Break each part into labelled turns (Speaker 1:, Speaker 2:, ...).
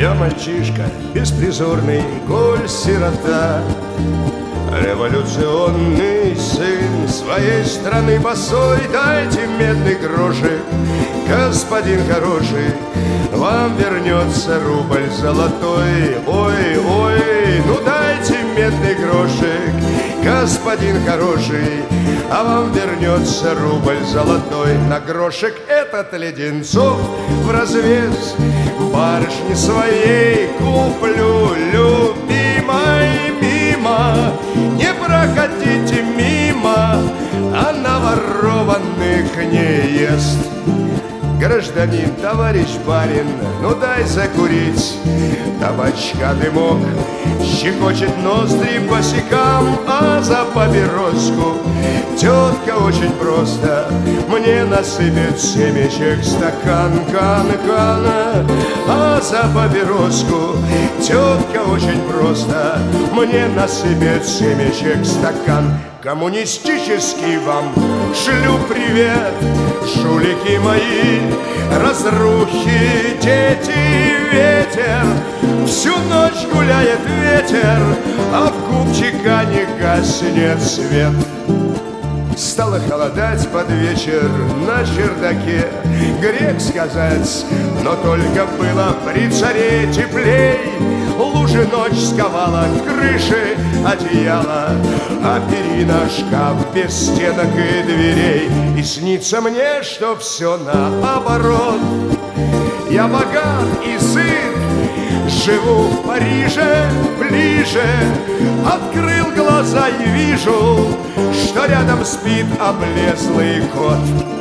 Speaker 1: Я мальчишка беспризорный, коль сирота, революционный сын своей страны босой. Дайте медный грошек, господин хороший, вам вернется рубль золотой. Ой, ой, ну дайте медный грошек, господин хороший, а вам вернется рубль золотой. На грошек этот леденцов в развес барышни своей куплю, любимой, мимо. Не проходите мимо, она ворованных не ест. Гражданин, товарищ барин, ну дай закурить. Табачка дымок щекочет ноздри босикам, а за папироску тетка очень просто мне насыпет семечек стакан, кана. А за папироску тетка очень просто мне насыпет семечек стакан. Коммунистический вам шлю привет, жулики мои, разрухи, дети, ветер. Всю ночь гуляет ветер, а в купчика не гаснет свет. Стало холодать под вечер на чердаке, грех сказать, но только было при царе теплей. Лужи ночь сковала, крыши одеяло, а перина шкаф без стенок и дверей. И снится мне, что все наоборот. Я богат и сыт, живу в Париже ближе. Открыл глаза и вижу, что рядом спит облезлый кот.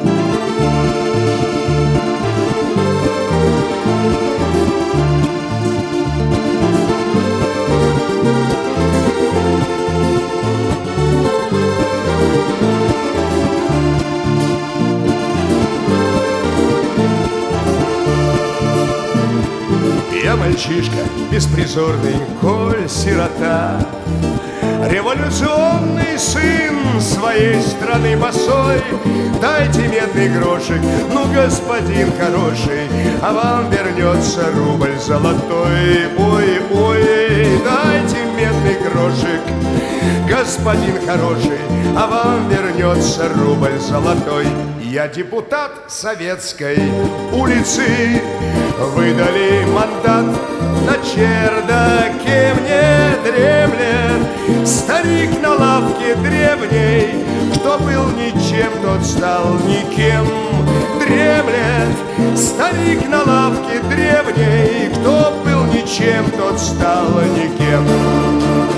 Speaker 1: Я мальчишка беспризорный, коль сирота, революционный сын своей страны босой. Дайте медный грошек, ну, господин хороший, а вам вернется рубль золотой. Ой, ой, дайте медный грошек, господин хороший, а вам вернется рубль золотой. Я депутат советской улицы, выдали мандат, на чердаке мне дремлет старик на лавке древней. Кто был ничем, тот стал никем. Дремлет старик на лавке древней. Кто был ничем, тот стал никем.